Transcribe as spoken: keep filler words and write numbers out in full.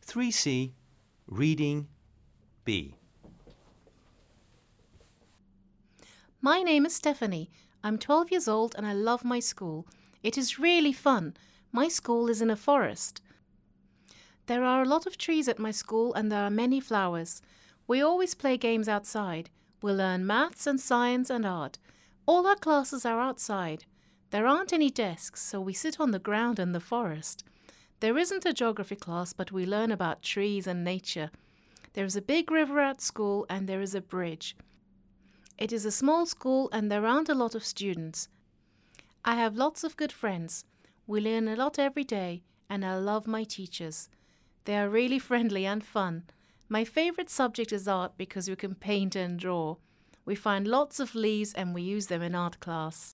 three C, Reading B. My name is Stephanie. I'm twelve years old and I love my school. It is really fun. My school is in a forest. There are a lot of trees at my school and there are many flowers. We always play games outside. We learn maths and science and art. All our classes are outside. There aren't any desks, so we sit on the ground in the forest. There isn't a geography class, but we learn about trees and nature. There is a big river at school and there is a bridge. It is a small school and there aren't a lot of students. I have lots of good friends. We learn a lot every day and I love my teachers. They are really friendly and fun. My favorite subject is art because we can paint and draw. We find lots of leaves and we use them in art class.